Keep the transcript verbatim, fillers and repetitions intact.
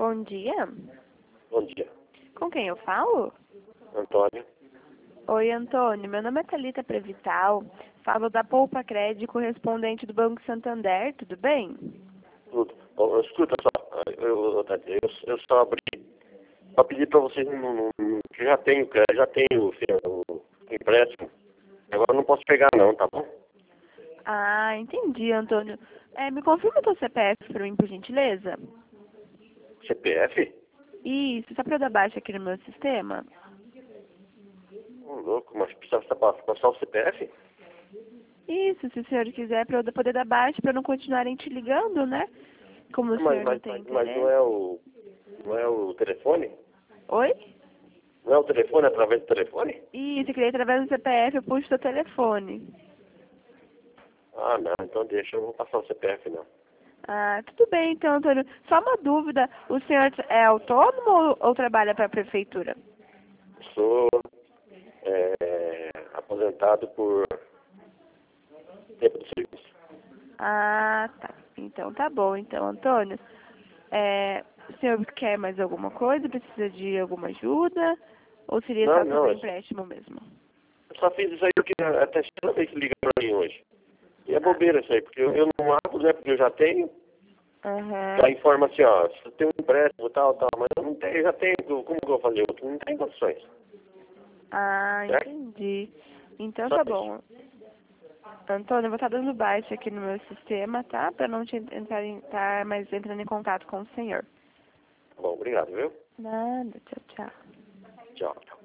Bom dia. Bom dia. Com quem eu falo? Antônio. Oi, Antônio. Meu nome é Thalita Prevital. Falo da Poupa Crédito, correspondente do Banco Santander. Tudo bem? Tudo. Ó, escuta só, eu, eu, eu, eu só abri para pedir para vocês, não, não, não, que já tenho, já tenho o, o empréstimo. Agora eu não posso pegar não, tá bom? Ah, entendi, Antônio. É, me confirma o teu C P F para mim, por gentileza? C P F? Isso, só para eu dar baixa aqui no meu sistema? Ô, louco, mas precisa passar o C P F? Isso, se o senhor quiser, para eu poder dar baixa, para não continuarem te ligando, né? Como o Mas, senhor não mas, tem mas, mas interesse. não é o não é o telefone? Oi? Não é o telefone através do telefone? Isso, eu queria através do C P F, eu puxo seu telefone. Ah, não, então deixa, eu não vou passar o C P F não. Ah, tudo bem então, Antônio. Só uma dúvida, o senhor é autônomo ou, ou trabalha para a prefeitura? Sou é, aposentado por tempo de serviço. Ah, tá. Então tá bom, então, Antônio. É, o senhor quer mais alguma coisa? Precisa de alguma ajuda? Ou seria Não, só não, sobre o eu empréstimo mesmo? só fiz isso aí porque até segunda vez que liga pra mim hoje. E é bobeira isso aí, porque eu, eu não abro, né, porque eu já tenho. Aham. Já informa assim, ó, você tem um empréstimo, tal, tal, mas eu não tenho, eu já tenho, como que eu vou fazer outro? Não tem condições. Ah, Certo? entendi. Então Só tá isso. bom. Antônio, eu vou estar dando baixa aqui no meu sistema, tá? Pra não te entrar em, tá mais entrando em contato com o senhor. Bom, obrigado, viu? Nada, tchau, tchau. Tchau.